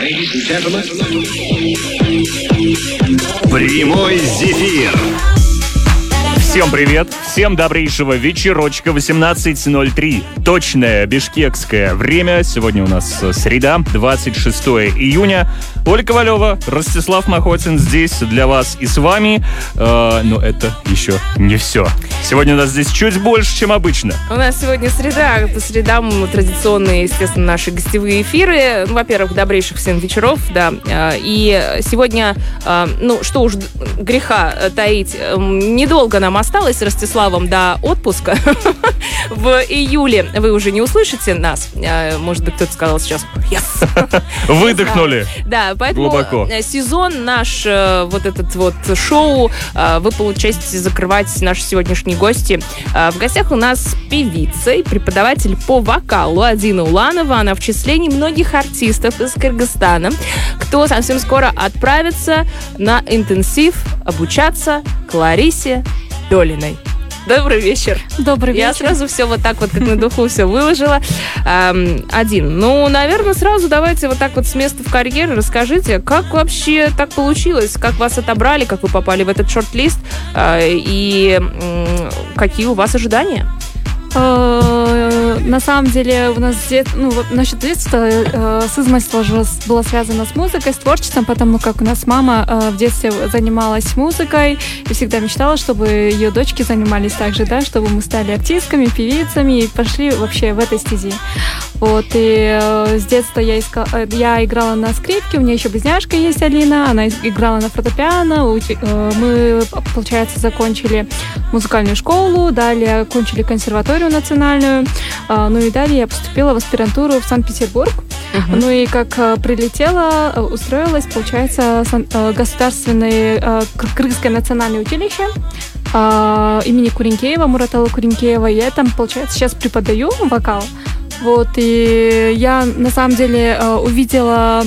Прямой зефир. Всем привет, всем добрейшего вечерочка, 18:03, точное бишкекское время. Сегодня у нас среда, 26 июня. Оля Ковалева, Ростислав Махотин здесь для вас и с вами. Но это еще не все. Сегодня у нас здесь чуть больше, чем обычно. У нас сегодня среда. По средам традиционные, естественно, наши гостевые эфиры. Во-первых, добрейших всем вечеров, да. И сегодня, что уж греха таить, недолго нам осталось с Ростиславом до отпуска. В июле вы уже не услышите нас. Может быть, кто-то сказал сейчас «Yes!». Выдохнули. Да, поэтому глубоко. Сезон наш, вот этот вот шоу, вы получаете закрывать наши сегодняшние гости. В гостях у нас певица и преподаватель по вокалу Адина Уланова. Она в числе немногих артистов из Кыргызстана, кто совсем скоро отправится на интенсив обучаться к Ларисе Долиной. Добрый вечер. Добрый вечер. Я сразу все вот так вот, как на духу, все выложила. Адин, наверное, сразу давайте вот так вот с места в карьер расскажите, как вообще так получилось, как вас отобрали, как вы попали в этот шорт-лист и какие у вас ожидания? На самом деле у нас насчет детства с измольства было связано с музыкой, с творчеством, потому как у нас мама в детстве занималась музыкой и всегда мечтала, чтобы ее дочки занимались так же, да, чтобы мы стали артистками, певицами и пошли вообще в этой стези. Вот, и с детства я играла на скрипке, у меня еще близняшка есть Алина, она играла на фортепиано, мы, получается, закончили музыкальную школу, далее окончили консерваторию национальную, и далее я поступила в аспирантуру в Санкт-Петербург. И как прилетела, устроилась, получается, государственное Кыргызское национальное училище имени Куренкеева, Мураталы Куренкеева. Я там, получается, сейчас преподаю вокал. Вот, и я, на самом деле, увидела...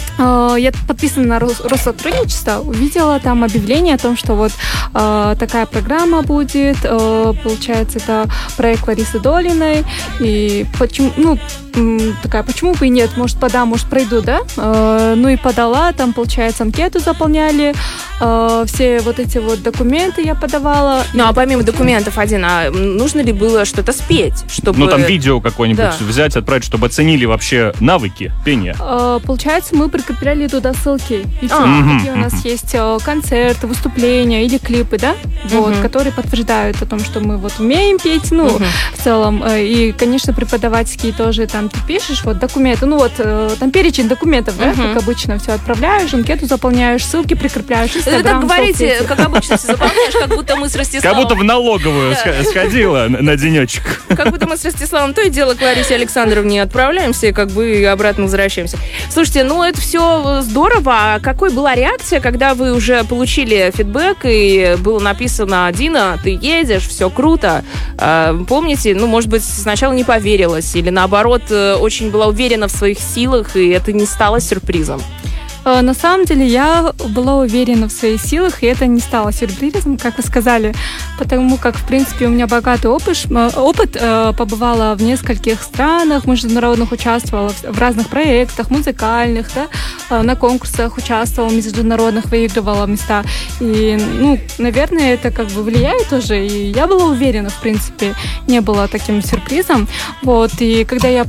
Я подписана на Россотрудничество, увидела там объявление о том, что вот такая программа будет, получается, это проект Ларисы Долиной, и почему бы и нет, может подам, может пройду, да? И подала, там, получается, анкету заполняли, все вот эти вот документы я подавала. А помимо документов, Адина, нужно ли было что-то спеть, чтобы... там видео какое-нибудь взять, отправить, чтобы оценили вообще навыки пения. Получается, мы прикрепляли туда ссылки. И все, какие у нас есть концерты, выступления или клипы, да? Вот, которые подтверждают о том, что мы вот умеем петь, в целом. И, конечно, преподавательские тоже там ты пишешь, вот документы, там перечень документов, да, как обычно, все отправляешь, анкету заполняешь, ссылки прикрепляешь. Вы так говорите, как обычно все заполняешь, как будто мы с Ростиславом... Как будто в налоговую сходила на денечек. Как будто мы с Ростиславом то и дело к Ларисе Александровне отправляемся и как бы обратно возвращаемся. Слушайте, это все здорово. А какой была реакция, когда вы уже получили фидбэк и было написано: Адина, ты едешь, все круто. Помните, может быть, сначала не поверилась или наоборот очень была уверена в своих силах, и это не стало сюрпризом? На самом деле я была уверена в своих силах, и это не стало сюрпризом, как вы сказали, потому как, в принципе, у меня богатый опыт, побывала в нескольких странах международных, участвовала в разных проектах музыкальных, да, на конкурсах участвовала, международных, выигрывала места. И, наверное, это как бы влияет тоже, и я была уверена, в принципе, не было таким сюрпризом. Вот, и когда я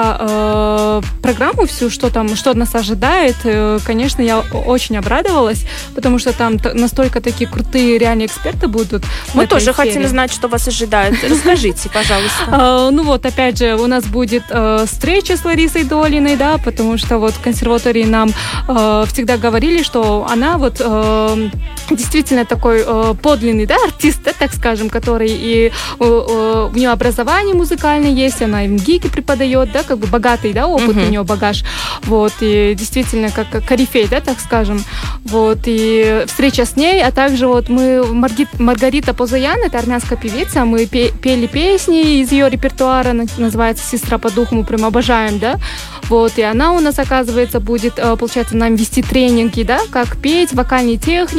прочла программу всю, что нас ожидает, конечно, я очень обрадовалась, потому что там настолько такие крутые реальные эксперты будут. Мы тоже хотели знать, что вас ожидает. Расскажите, пожалуйста. Опять же, у нас будет встреча с Ларисой Долиной, да, потому что вот в консерватории нам всегда говорили, что она вот действительно такой подлинный, да, артист, да, так скажем, который и у нее образование музыкальное есть, она и в МГИКе преподает, да, как бы богатый, да, опыт у нее, багаж. Вот, и действительно, как корифей, да, так скажем. Вот, и встреча с ней, а также вот Маргарита Позаян, это армянская певица, мы пели песни из ее репертуара, называется «Сестра по духу», мы прям обожаем, да. Вот, и она у нас, оказывается, будет, получается, нам вести тренинги, да, как петь, вокальные техники,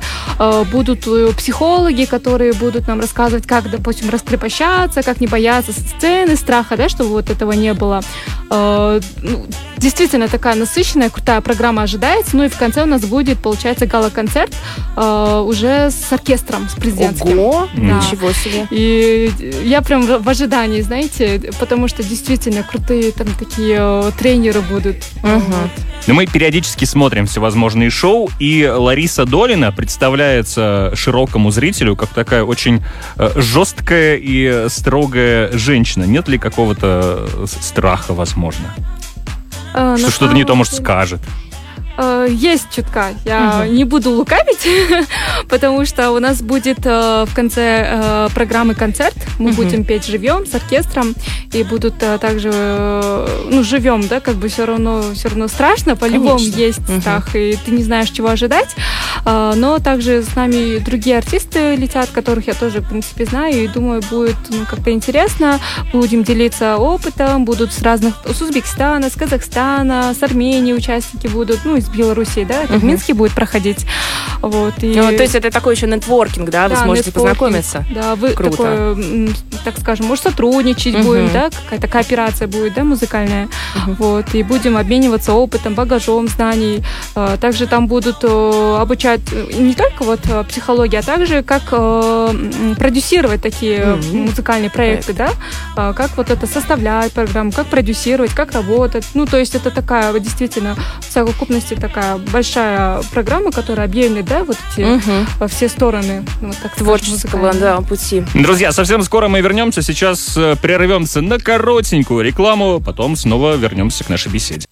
будут психологи, которые будут нам рассказывать, как, допустим, раскрепощаться, как не бояться сцены, страха, да, чтобы вот этого не было. Действительно такая насыщенная, крутая программа ожидается. Ну и в конце у нас будет, получается, гала-концерт уже с оркестром, с президентским. Ого! Да. Ничего себе! И я прям в ожидании, знаете, потому что действительно крутые там такие тренеры будут. Но мы периодически смотрим всевозможные шоу, и Лариса Долина представляется широкому зрителю как такая очень жесткая и строгая женщина. Нет ли какого-то страха, возможно? Что что-то не то, может, скажет? Есть чутка. Я не буду лукавить, потому что у нас будет в конце программы концерт. Мы будем петь живьем с оркестром, и будут также, живем, да, как бы все равно страшно, по-любому есть страх, и ты не знаешь, чего ожидать. Но также с нами другие артисты летят, которых я тоже, в принципе, знаю, и думаю, будет как-то интересно. Будем делиться опытом, будут с Узбекистана, с Казахстана, с Армении участники будут, из Белоруссии, да, это в Минске будет проходить. Вот, и... то есть это такой еще нетворкинг, да, вы сможете познакомиться. Да, вы круто. Такое, так скажем, может, сотрудничать будем, да, какая-то кооперация будет, да, музыкальная. Вот, и будем обмениваться опытом, багажом знаний. Также там будут обучать не только вот психологии, а также как продюсировать такие музыкальные проекты, да, как вот это составлять программу, как продюсировать, как работать. То есть это такая вот действительно в совокупности такая большая программа, которая объемлет, да, вот эти все стороны вот, так творческого, да, пути. Друзья, совсем скоро мы вернемся. Сейчас прервемся на коротенькую рекламу, потом снова вернемся к нашей беседе.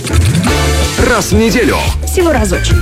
Раз в неделю. Всего разочек.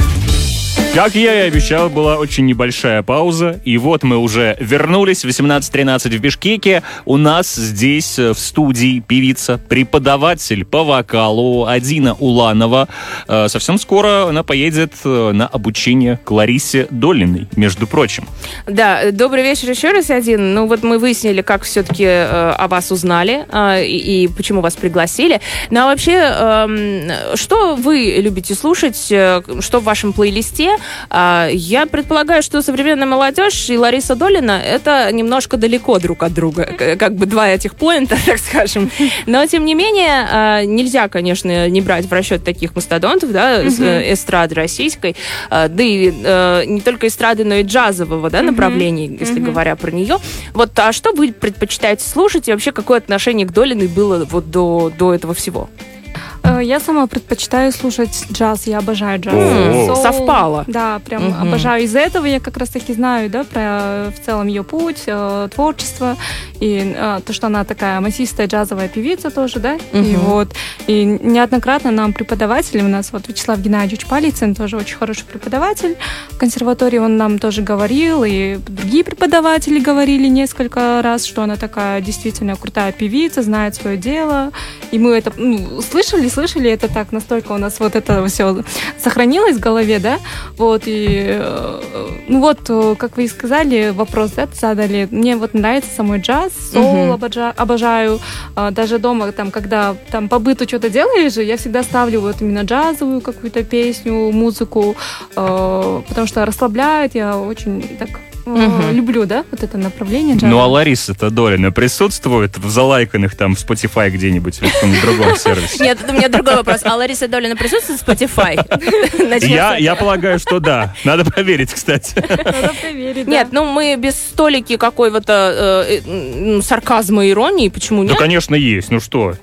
Как я и обещал, была очень небольшая пауза, и вот мы уже вернулись в 18:13 в Бишкеке. У нас здесь в студии певица, преподаватель по вокалу Адина Уланова. Совсем скоро она поедет на обучение к Ларисе Долиной, между прочим. Да, добрый вечер еще раз, Адин. Вот мы выяснили, как все-таки о вас узнали и почему вас пригласили. Ну а вообще, что вы любите слушать, что в вашем плейлисте? Я предполагаю, что современная молодежь и Лариса Долина — это немножко далеко друг от друга, как бы два этих поинта, так скажем. Но, тем не менее, нельзя, конечно, не брать в расчет таких мастодонтов, да, эстрады российской, да и не только эстрады, но и джазового, да, направления, если говоря про нее. Вот, а что вы предпочитаете слушать, и вообще какое отношение к Долиной было вот до этого всего? Я сама предпочитаю слушать джаз, я обожаю джаз. Совпало. Да, прям обожаю. Из-за этого я как раз-таки знаю, да, про в целом ее путь, творчество, и то, что она такая массистая джазовая певица тоже, да, и неоднократно нам преподаватели, у нас вот Вячеслав Геннадьевич Палицын, тоже очень хороший преподаватель в консерватории, он нам тоже говорил, и другие преподаватели говорили несколько раз, что она такая действительно крутая певица, знает свое дело, и мы это слышали, это так, настолько у нас вот это все сохранилось в голове, да, вот, и, как вы и сказали, вопрос, да, задали, мне вот нравится самой джаз, соул обожаю, даже дома, там, когда там по быту что-то делаешь, я всегда ставлю вот именно джазовую какую-то песню, музыку, потому что расслабляет, я очень так... люблю, да, вот это направление джаза. Ну, а Лариса-то Долина присутствует в залайканных там в Spotify где-нибудь или в каком-нибудь другом сервисе? Нет, у меня другой вопрос. А Лариса Долина присутствует в Spotify? Я полагаю, что да. Надо проверить, кстати. Надо проверить, да. Нет, мы без столики какой-то сарказма и иронии, почему нет? Ну, конечно, есть. Ну что?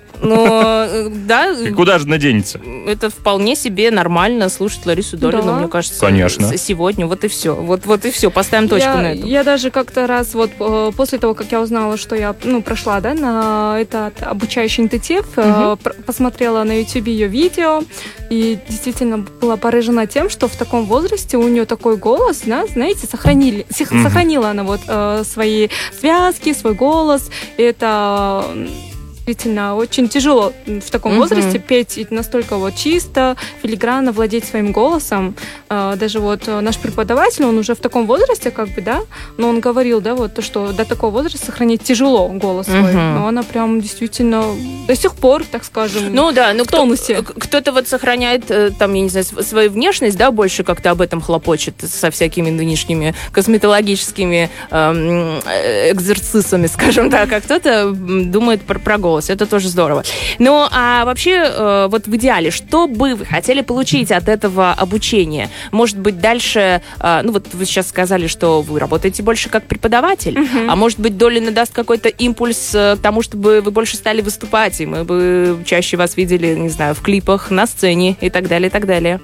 Да. И куда же наденется? Это вполне себе нормально слушать Ларису Долину, да. мне кажется. Конечно. Сегодня. Вот и все. Вот и все. Поставим точку на этом. Я даже как-то раз, вот после того, как я узнала, что я прошла, да, на этот обучающий интенсив, посмотрела на YouTube ее видео, и действительно была поражена тем, что в таком возрасте у нее такой голос, да, знаете, сохранила она вот свои связки, свой голос. действительно очень тяжело в таком возрасте петь настолько вот чисто, филигранно владеть своим голосом. Даже вот наш преподаватель, он уже в таком возрасте, как бы, да, но он говорил, да, вот то, что до такого возраста сохранить тяжело голос свой. Но она прям действительно до сих пор, так скажем, ну да, ну в тонусе. Кто-то вот сохраняет, там, я не знаю, свою внешность, да, больше как-то об этом хлопочет со всякими нынешними косметологическими экзерцисами, скажем так, а кто-то думает про голос. Это тоже здорово. Ну, а вообще, вот в идеале, что бы вы хотели получить от этого обучения? Может быть, дальше, ну вот вы сейчас сказали, что вы работаете больше как преподаватель, а может быть, Долина даст какой-то импульс к тому, чтобы вы больше стали выступать, и мы бы чаще вас видели, не знаю, в клипах, на сцене и так далее, и так далее.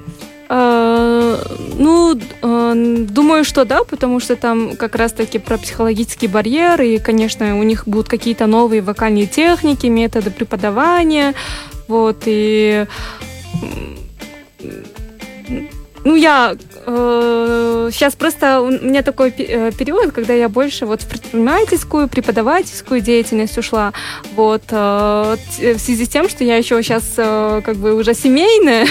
Ну, думаю, что да, потому что там как раз-таки про психологический барьер, и, конечно, у них будут какие-то новые вокальные техники, методы преподавания, вот, и... Ну, я сейчас просто у меня такой период, когда я больше вот в предпринимательскую, преподавательскую деятельность ушла. Вот в связи с тем, что я еще сейчас как бы уже семейная.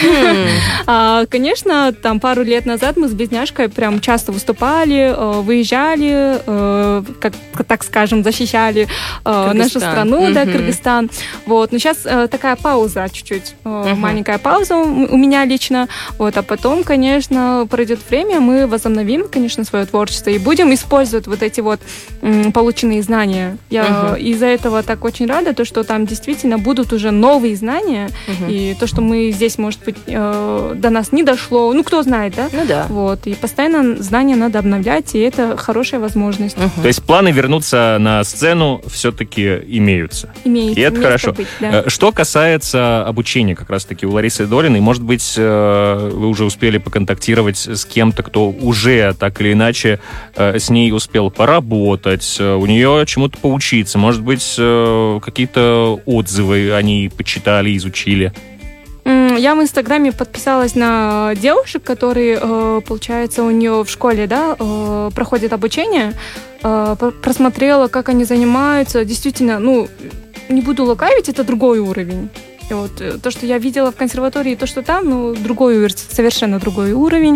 Конечно, там пару лет назад мы с близняшкой прям часто выступали, выезжали, как, так скажем, защищали нашу страну, да, Кыргызстан. Вот, но сейчас такая пауза чуть-чуть, маленькая пауза у меня лично. Вот, а потом, конечно, пройдет время, мы возобновим, конечно, свое творчество и будем использовать вот эти вот полученные знания. Я из-за этого так очень рада, то, что там действительно будут уже новые знания, и то, что мы здесь, может быть, до нас не дошло, ну, кто знает, да? Ну да. Вот, и постоянно знания надо обновлять, и это хорошая возможность. То есть планы вернуться на сцену все-таки имеются. Имеется. И это хорошо. Быть, да. Что касается обучения как раз-таки у Ларисы Долиной, может быть, вы уже успели поконтактировать с кем-то, кто уже так или иначе с ней успел поработать, у нее чему-то поучиться, может быть, какие-то отзывы они почитали, изучили? Я в Инстаграме подписалась на девушек, которые, получается, у нее в школе, да, проходят обучение, просмотрела, как они занимаются. Действительно, ну, не буду лукавить, это другой уровень. И вот то, что я видела в консерватории, то, что там, ну, другой, совершенно другой уровень.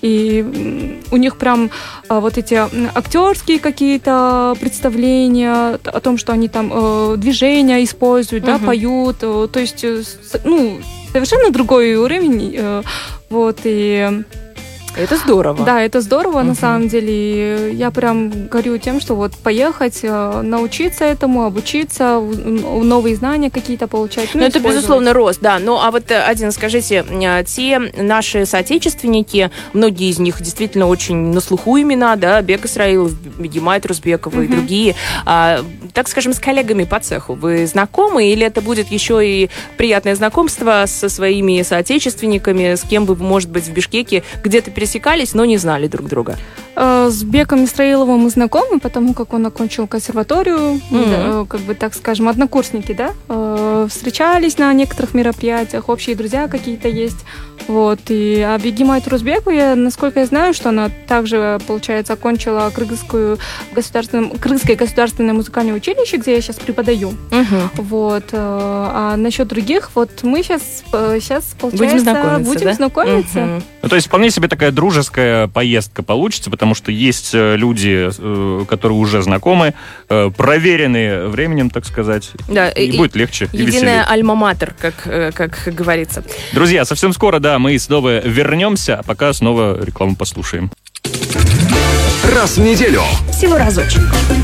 И у них прям вот эти актерские какие-то представления о том, что они там движения используют, да, поют. То есть, ну, совершенно другой уровень. Вот, и... Это здорово. Да, это здорово, на самом деле. Я прям горю тем, что вот поехать, научиться этому, обучиться, новые знания какие-то получать. Ну, это, безусловно, рост, да. Ну, а вот, Адина, скажите, те наши соотечественники, многие из них действительно очень на слуху имена, да, Бек Исраилов, Бегимай Турсбекова и другие, так скажем, с коллегами по цеху вы знакомы, или это будет еще и приятное знакомство со своими соотечественниками, с кем вы, может быть, в Бишкеке где-то пересекались, но не знали друг друга? С Беком Исраиловым мы знакомы, потому как он окончил консерваторию, да, как бы, так скажем, однокурсники, да, встречались на некоторых мероприятиях, общие друзья какие-то есть. Вот, и Бегимай Турсбекова, насколько я знаю, что она также, получается, окончила Кыргызское государственное музыкальное училище, где я сейчас преподаю. Вот, а насчет других, вот мы сейчас получается, будем знакомиться. Ну, то есть вполне себе такая дружеская поездка получится, потому что есть люди, которые уже знакомы, проверенные временем, так сказать, да, и будет легче и веселее. Единая альма-матер, как говорится. Друзья, совсем скоро, да, мы снова вернемся, а пока снова рекламу послушаем. Раз в неделю. Всего разочек.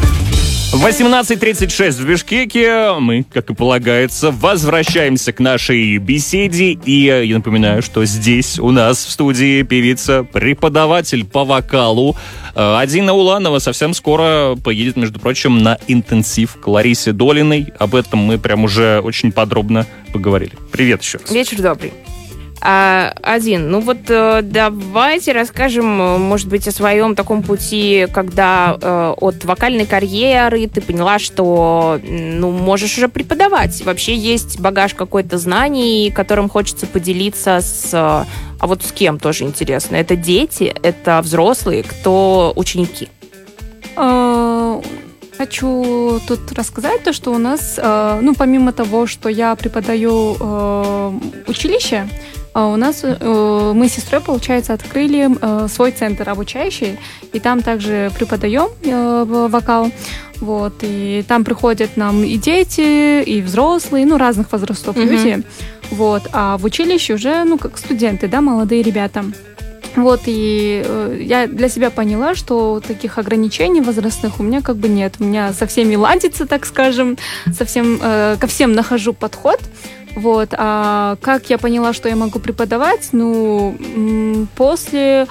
18:36 в Бишкеке. Мы, как и полагается, возвращаемся к нашей беседе. И я напоминаю, что здесь у нас в студии певица, преподаватель по вокалу Адина Уланова. Совсем скоро поедет, между прочим, на интенсив к Ларисе Долиной. Об этом мы прям уже очень подробно поговорили. Привет еще раз. Вечер добрый. Адин, ну вот давайте расскажем, может быть, о своем таком пути, когда от вокальной карьеры ты поняла, что можешь уже преподавать. Вообще есть багаж какой-то знаний, которым хочется поделиться а вот с кем тоже интересно. Это дети, это взрослые, кто ученики? Хочу тут рассказать то, что у нас, помимо того, что я преподаю училище, у нас мы с сестрой, получается, открыли свой центр обучающий, и там также преподаем вокал. Вот, и там приходят нам и дети, и взрослые, разных возрастов люди. Вот, а в училище уже, как студенты, да, молодые ребята. Вот, и я для себя поняла, что таких ограничений возрастных у меня как бы нет. У меня со всеми ладится, так скажем, ко всем нахожу подход. Вот, а как я поняла, что я могу преподавать? После,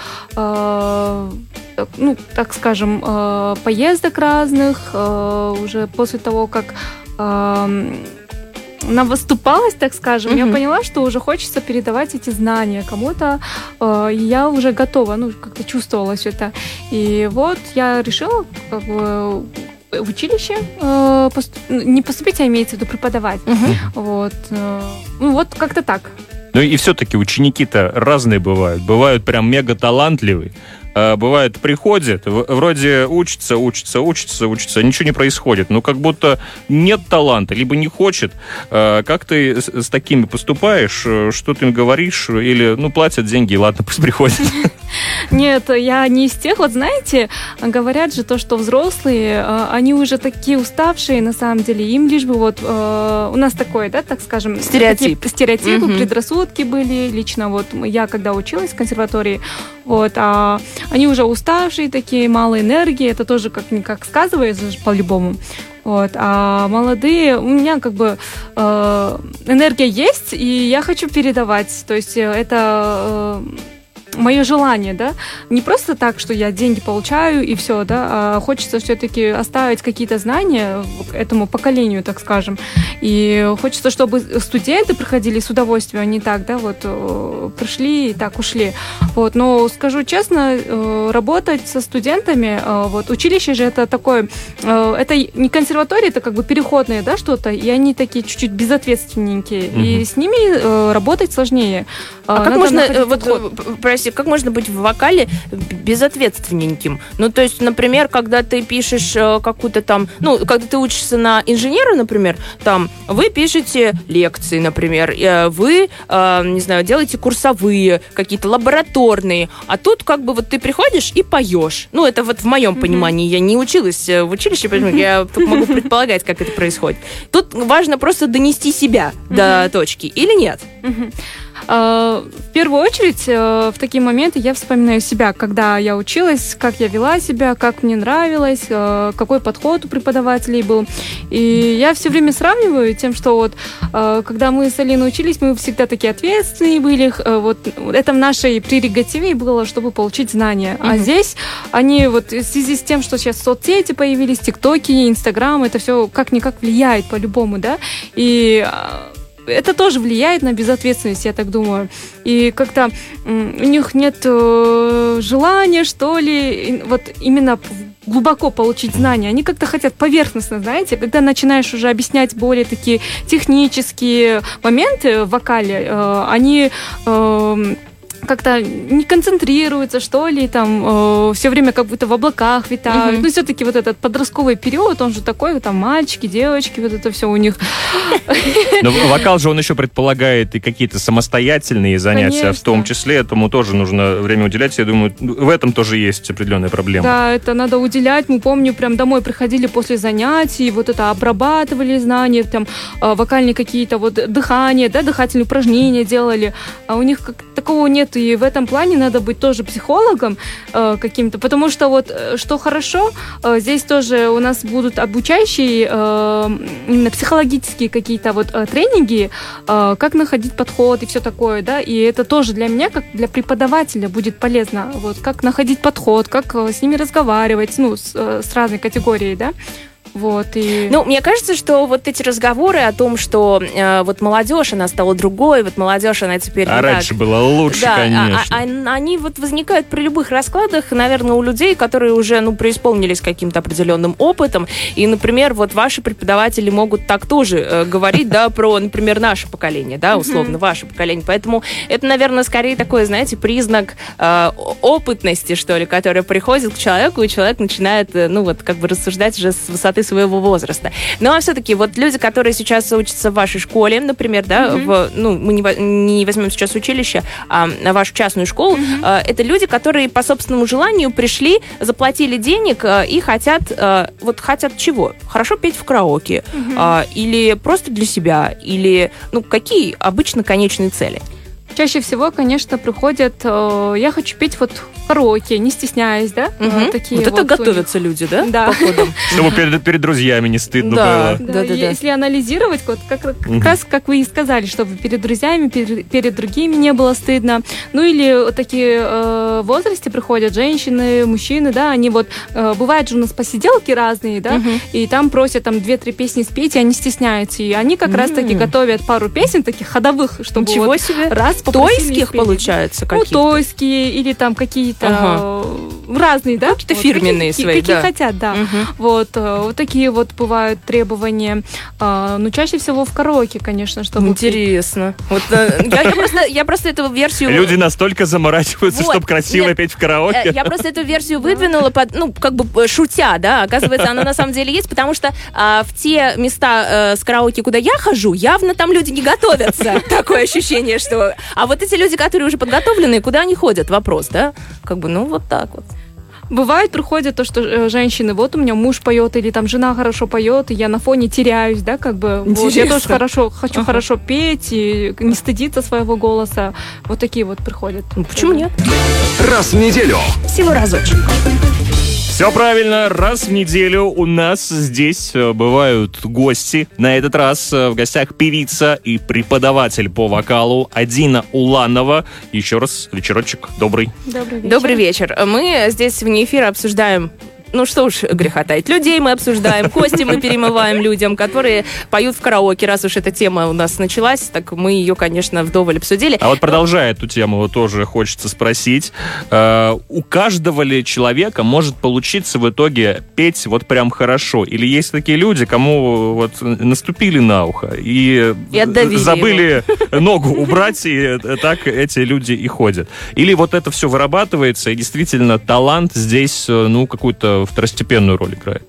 так скажем, поездок разных, уже после того, как навыступалась, так скажем, я поняла, что уже хочется передавать эти знания кому-то, и я уже готова, как-то чувствовала все это. И вот я решила, в училище не поступить, а имеется в виду преподавать. Вот. Вот как-то так. Ну и все-таки ученики-то разные бывают. Бывают прям мега талантливые. Бывает, приходят, вроде учатся, ничего не происходит. Как будто нет таланта, либо не хочет. Как ты с такими поступаешь? Что ты им говоришь? Или, платят деньги, и ладно, пусть приходят. Нет, я не из тех. Вот знаете, говорят же то, что взрослые, они уже такие уставшие, на самом деле. Им лишь бы у нас такое, да, так скажем... Стереотипы, предрассудки были. Лично вот я, когда училась в консерватории, они уже уставшие такие, мало энергии, это тоже как-никак сказывается по-любому. Вот. А молодые, у меня как бы энергия есть, и я хочу передавать. То есть это мое желание, да, не просто так, что я деньги получаю и все, да, а хочется все-таки оставить какие-то знания этому поколению, так скажем. И хочется, чтобы студенты приходили с удовольствием, а не так, да, пришли и так ушли. Вот. Но скажу честно, работать со студентами, училище же это такое, это не консерватория, это как бы переходное, да, что-то, и они такие чуть-чуть безответственненькие, и с ними работать сложнее. Как можно, как можно быть в вокале безответственненьким? То есть, например, когда ты пишешь какую-то там, когда ты учишься на инженера, например, там, вы пишете лекции, например, вы, не знаю, делаете курсовые, какие-то лабораторные, а тут как бы ты приходишь и поешь. Это в моем понимании, я не училась в училище, поэтому я только могу предполагать, как это происходит. Тут важно просто донести себя до точки, или нет? В первую очередь, в такие моменты я вспоминаю себя, когда я училась, как я вела себя, как мне нравилось, какой подход у преподавателей был. И я все время сравниваю тем, что когда мы с Алиной учились, мы всегда такие ответственные были. Это в нашей прерогативе было, чтобы получить знания. А здесь они в связи с тем, что сейчас соцсети появились, ТикТоки, Инстаграм, это все как-никак влияет по-любому, да, и это тоже влияет на безответственность, я так думаю. И как-то у них нет желания, что ли, именно глубоко получить знания. Они как-то хотят поверхностно, знаете, когда начинаешь уже объяснять более такие технические моменты в вокале, они как-то не концентрируются, что ли, там, все время как будто в облаках витают. Все-таки этот подростковый период, он же такой, там, мальчики, девочки, это все у них. Но вокал же он еще предполагает и какие-то самостоятельные занятия, конечно. В том числе этому тоже нужно время уделять. Я думаю, в этом тоже есть определенная проблема. Да, это надо уделять. Мы, помню, прям домой приходили после занятий, это обрабатывали знания, там, вокальные какие-то дыхания, да, дыхательные упражнения делали. А у них такого нет. И в этом плане надо быть тоже психологом каким-то, потому что что хорошо, здесь тоже у нас будут обучающие именно психологические какие-то тренинги, как находить подход и все такое, да, и это тоже для меня, как для преподавателя, будет полезно, как находить подход, как с ними разговаривать, с разной категорией, да. Вот, и... Ну, мне кажется, что вот эти разговоры о том, что вот молодежь, она стала другой, вот молодежь, она теперь... А раньше было лучше, да, конечно. Они вот возникают при любых раскладах, наверное, у людей, которые уже, преисполнились каким-то определенным опытом. И, например, вот ваши преподаватели могут так тоже говорить, да, про, например, наше поколение, да, условно, ваше поколение. Поэтому это, наверное, скорее такой, знаете, признак опытности, что ли, который приходит к человеку, и человек начинает, рассуждать уже с высоты своего возраста. Ну, а все-таки вот люди, которые сейчас учатся в вашей школе, например, да, мы не возьмем сейчас училище, а вашу частную школу, это люди, которые по собственному желанию пришли, заплатили денег и хотят чего? Хорошо петь в караоке, или просто для себя, или, какие обычно конечные цели? Чаще всего, конечно, приходят, я хочу петь вот в караоке, не стесняясь, да? Такие вот это готовятся люди, да? Да. Чтобы перед друзьями не стыдно было. Да. Если анализировать, вот как раз, как вы и сказали, чтобы перед друзьями, перед другими не было стыдно. Ну или вот такие в возрасте приходят женщины, мужчины, да, они вот, бывают же у нас посиделки разные, да, и там просят 2-3 песни спеть, и они стесняются. И они как раз-таки готовят пару песен таких ходовых, чтобы Ничего себе! Раз тойских, получается, какие-то? Тойские или там какие-то разные, да? Какие-то фирменные свои, какие хотят, да. Вот такие вот бывают требования. Чаще всего в караоке, конечно, чтобы... Интересно. Вот, я просто эту версию... Люди настолько заморачиваются, чтобы красиво петь в караоке. Я просто эту версию выдвинула, шутя, да. Оказывается, она на самом деле есть, потому что в те места с караоке, куда я хожу, явно там люди не готовятся. Такое ощущение, что... А вот эти люди, которые уже подготовленные, куда они ходят? Вопрос, да? Вот так вот. Бывает, приходит то, что женщины, вот у меня муж поет, или там жена хорошо поет, и я на фоне теряюсь, да, Вот, я тоже хочу хорошо петь, и не стыдиться своего голоса. Вот такие вот приходят. Почему нет? Раз в неделю. Всего разочек. Все правильно, раз в неделю у нас здесь бывают гости. На этот раз в гостях певица и преподаватель по вокалу Адина Уланова. Еще раз вечерочек добрый. Добрый вечер. Добрый вечер. Мы здесь вне эфира обсуждаем... что уж греха таить. Людей мы обсуждаем, кости мы перемываем людям, которые поют в караоке. Раз уж эта тема у нас началась, так мы ее, конечно, вдоволь обсудили. А вот продолжая эту тему, тоже хочется спросить. У каждого ли человека может получиться в итоге петь вот прям хорошо? Или есть такие люди, кому вот наступили на ухо и забыли ногу убрать, и так эти люди и ходят? Или вот это все вырабатывается, и действительно талант здесь, какую-то второстепенную роль играет?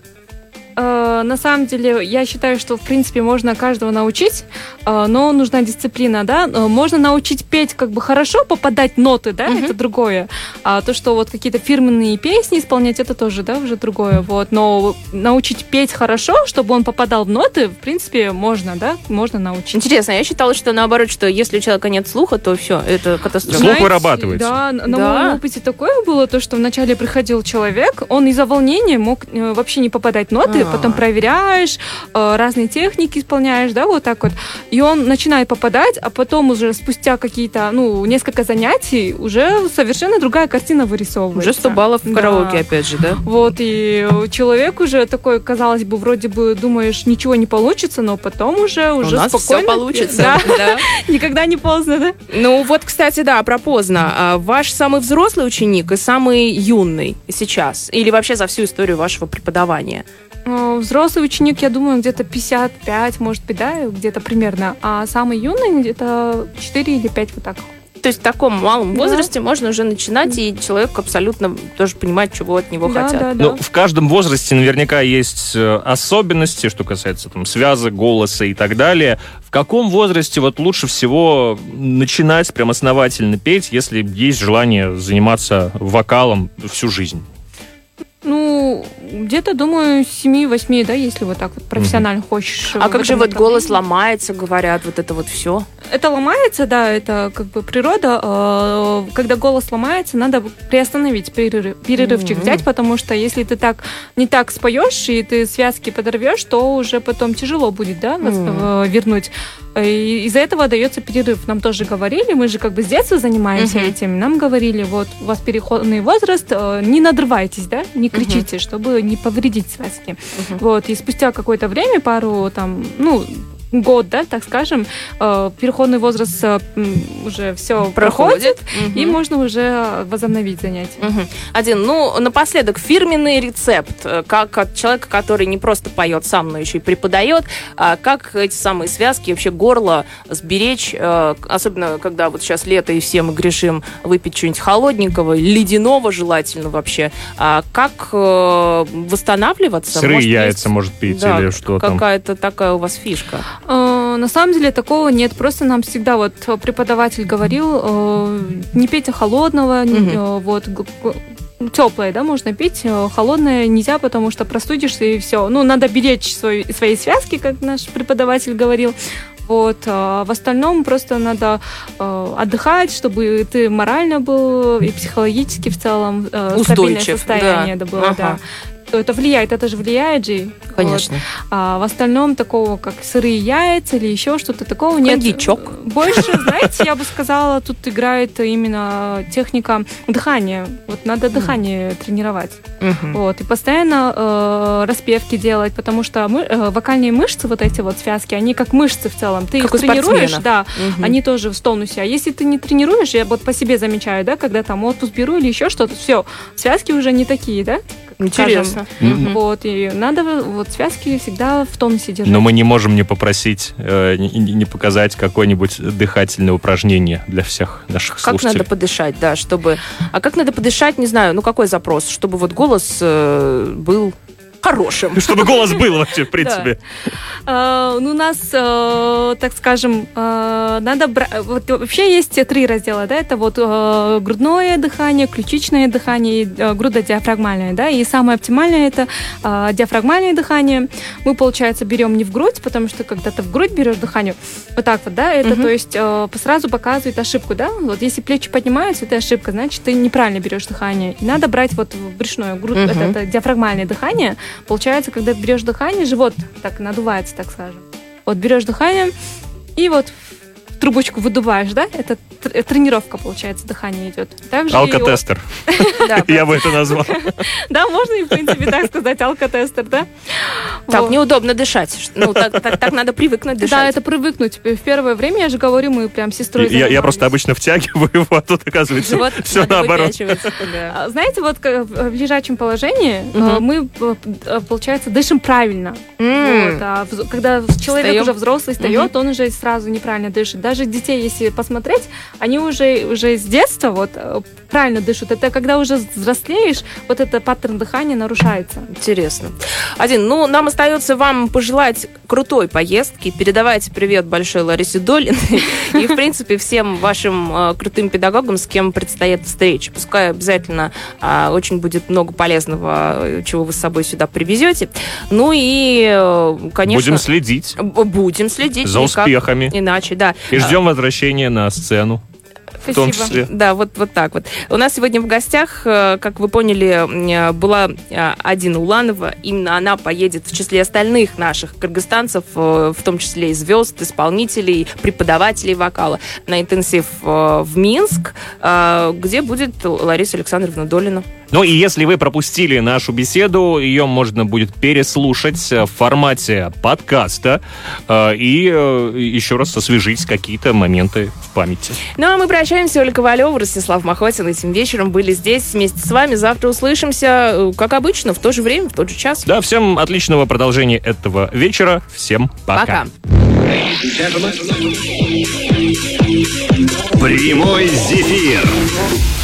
На самом деле, я считаю, что, в принципе, можно каждого научить, но нужна дисциплина, да. Можно научить петь хорошо, попадать ноты, да, это другое. А то, что вот какие-то фирменные песни исполнять, это тоже, да, уже другое. Вот. Но научить петь хорошо, чтобы он попадал в ноты, в принципе, можно, да, можно научить. Интересно, я считала, что наоборот, что если у человека нет слуха, то все, это катастрофа. Слух вырабатывается. Да, на моем опыте такое было, то, что вначале приходил человек, он из-за волнения мог вообще не попадать в ноты, потом проверяешь, разные техники исполняешь, да, вот так вот. И он начинает попадать, а потом уже спустя какие-то, несколько занятий уже совершенно другая картина вырисовывается. Уже 100 баллов в караоке, опять же, да? Вот, и человек уже такой, казалось бы, вроде бы думаешь, ничего не получится, но потом уже у нас спокойно. Все получится. Да. Никогда не поздно, да? Кстати, да, про поздно. Ваш самый взрослый ученик и самый юный сейчас? Или вообще за всю историю вашего преподавания? Взрослый ученик, я думаю, где-то 55, может быть, да, где-то примерно. А самый юный где-то 4 или 5, вот так. То есть в таком малом возрасте можно уже начинать, и человек абсолютно тоже понимает, чего от него хотят. Да. В каждом возрасте наверняка есть особенности, что касается связок, голоса и так далее. В каком возрасте лучше всего начинать прям основательно петь, если есть желание заниматься вокалом всю жизнь? Где-то, думаю, 7-8, да, если вот так вот профессионально хочешь. А как же голос ломается, говорят, вот это вот все? Это ломается, да, это как бы природа. Когда голос ломается, надо приостановить, перерывчик взять, потому что если ты не так споешь, и ты связки подорвешь, то уже потом тяжело будет, да, вернуть. И из-за этого дается перерыв. Нам тоже говорили, мы же как бы с детства занимаемся этим, нам говорили, вот у вас переходный возраст, не надрывайтесь, да, не кричите, чтобы не повредить связки. Вот, и спустя какое-то время, пару там, год, да, так скажем, переходный возраст уже все проходит, и можно уже возобновить занятия. Один, напоследок, фирменный рецепт, как от человека, который не просто поет сам, но еще и преподает, как эти самые связки, вообще горло сберечь, особенно когда вот сейчас лето, и все мы грешим выпить что-нибудь холодненького, ледяного желательно вообще. Как восстанавливаться? Сырые яйца, может, пить, или что там? Какая-то такая у вас фишка. На самом деле такого нет. Просто нам всегда вот преподаватель говорил, не пейте холодного, теплое, да, можно пить, холодное нельзя, потому что простудишься и все. Надо беречь свои связки, как наш преподаватель говорил. Вот. А в остальном просто надо отдыхать, чтобы ты морально был и психологически в целом стабильное состояние было. Да. Это влияет, это же влияет же. Конечно. Вот. А в остальном такого, как сырые яйца или еще что-то такого нет. Коньячок. Больше, знаете, я бы сказала, тут играет именно техника дыхания. Вот надо дыхание тренировать. Вот. И постоянно распевки делать, потому что вокальные мышцы, вот эти вот связки, они как мышцы в целом. Ты как их тренируешь, да, они тоже в тонусе. А если ты не тренируешь, я вот по себе замечаю, да, когда там отпуск беру или еще что-то, все, связки уже не такие, да? Интересно. Вот, и надо вот связки всегда в тонусе держать. Но мы не можем не попросить, не показать какое-нибудь дыхательное упражнение для всех наших слушателей. Как надо подышать, да, чтобы... А как надо подышать, не знаю, какой запрос? Чтобы вот голос был хорошим. Чтобы голос был вообще, в принципе. У нас, так скажем, надо брать... Вот вообще есть 3 раздела, да, это вот грудное дыхание, ключичное дыхание и грудодиафрагмальное, да, и самое оптимальное это диафрагмальное дыхание. Мы, получается, берем не в грудь, потому что когда ты в грудь берешь дыхание, вот так вот, да, это, то есть, сразу показывает ошибку, да, вот если плечи поднимаются, это ошибка, значит, ты неправильно берешь дыхание. И надо брать вот в брюшное, это диафрагмальное дыхание. Получается, когда ты берешь дыхание, живот так надувается, так скажем. Вот берешь дыхание и вот в трубочку выдуваешь, да? Это тренировка, получается, дыхание идет. Алкотестер. Я бы это назвал. Да, можно и, в принципе, так сказать, алкотестер, да? Так, неудобно дышать. Так надо привыкнуть дышать. Да, это привыкнуть. В первое время, я же говорю, мы прям с сестрой занимались. Я просто обычно втягиваю его, а тут, оказывается, все наоборот. Знаете, вот в лежачем положении мы, получается, дышим правильно. А когда человек уже взрослый встает, он уже сразу неправильно дышит. Даже детей, если посмотреть, они уже с детства вот правильно дышат. Это когда уже взрослеешь, вот этот паттерн дыхания нарушается. Интересно. Нам остается вам пожелать крутой поездки. Передавайте привет большой Ларисе Долиной и, в принципе, всем вашим крутым педагогам, с кем предстоит встреча. Пускай обязательно очень будет много полезного, чего вы с собой сюда привезете. И, конечно... Будем следить. За успехами. Иначе, да. И ждем возвращения на сцену. В том числе. Да, вот так вот. У нас сегодня в гостях, как вы поняли, была Адина Уланова. Именно она поедет в числе остальных наших кыргызстанцев, в том числе и звезд, исполнителей, преподавателей вокала, на интенсив в Минск, где будет Лариса Александровна Долина. И если вы пропустили нашу беседу, ее можно будет переслушать в формате подкаста и еще раз освежить какие-то моменты в памяти. А мы прощаемся. Оля Ковалева, Ростислав Махотин этим вечером были здесь вместе с вами. Завтра услышимся, как обычно, в то же время, в тот же час. Да, всем отличного продолжения этого вечера. Всем пока. Прямой зефир.